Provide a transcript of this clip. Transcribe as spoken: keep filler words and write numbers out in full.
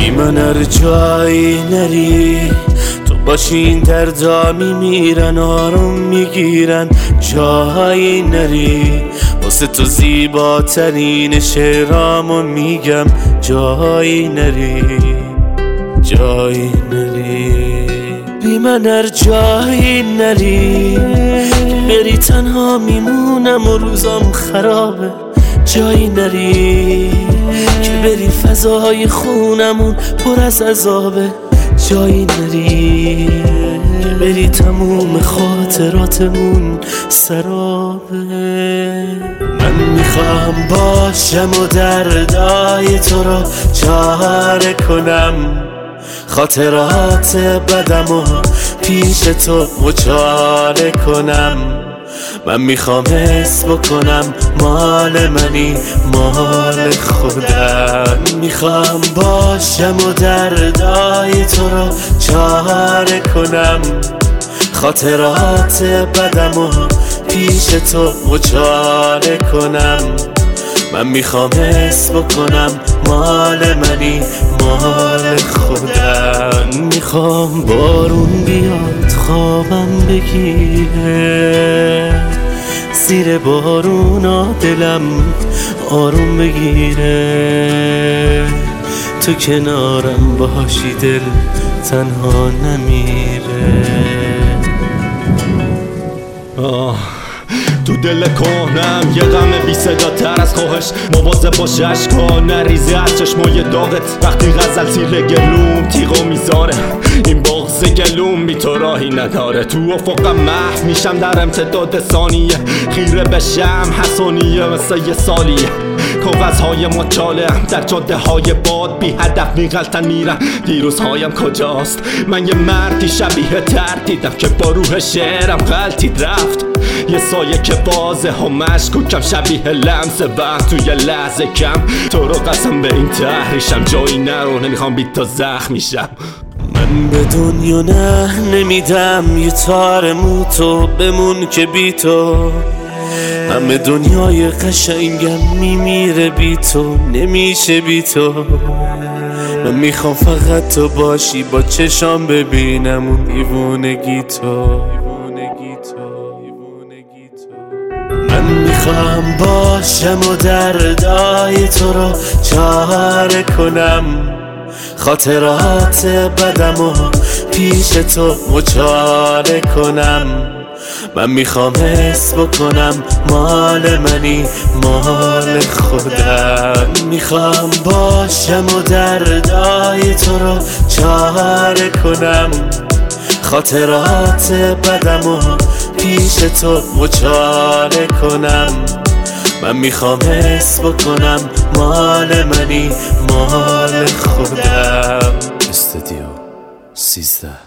بی من هر جایی نری، تو باشی این دردا میمیرن، آروم میگیرن. جایی نری، واسه تو زیباترین شعرامو میگم. جایی نری، جایی نری، بی من هر جایی نری، بری تنها میمونم و روزام خرابه. جایی نری که بری فضای خونمون پر از عذابه. جایی نری که بری تموم خاطراتمون سرابه. من میخوام باشم و دردای تو رو چاره کنم، خاطرات بدم و پیش تو مچاله کنم. من میخوام حس بکنم مال منی، مال خودم. میخوام باشم و دردای تو رو چاره کنم، خاطرات بدم و پیش تو مچاله کنم. من میخوام حس بکنم مال منی، مال خودم. میخوام بارون بیاد خوابم بگیره، زیر بارونا دلم آروم بگیره. تو کنارم باشی دل تنها نمیره. آه تو دل کهنم یه غم بی صدا تر از خواهش، مواظب باش اشکا نریزه از چشمای داغت. وقتی غزل تیر گلوم تیغو میذاره، این بغض گلوم بی تو راهی نداره. تو افقم محو میشم در امتداد ثانیه، خیره بشم حسانیه مثل یه سالیه. کاغذهای مچاله در جاده های باد بی هدف میغلطن میرن. دیروزهایم کجاست؟ من یه مردی شبیه تردیدم که با روح شعرم غلطید رفت. یه سایه که بازه ها مشکوکم، شبیه لمس وقت توی لحظه کم. تو رو قسم به این تحریشم، جایی نرو نمیخوام بی تو زخم میشم. من به دنیا نه نمیدم یه تار موتو بمون که بی تو همه دنیای قشنگم میمیره، بی تو نمیشه بی تو. من میخوام فقط تو باشی، با چشام ببینم اون دیوونگی تو. من میخوام باشم و دردای تو رو چاره کنم، خاطرات بدم و پیش تو مچاله کنم. من میخوام حس بکنم مال منی، مال خودم. میخوام باشم و دردای تو رو چاره کنم، خاطرات بدم و پیش تو مچاله کنم. من میخوام حس بکنم مال منی، مال خودم. استودیو سیزده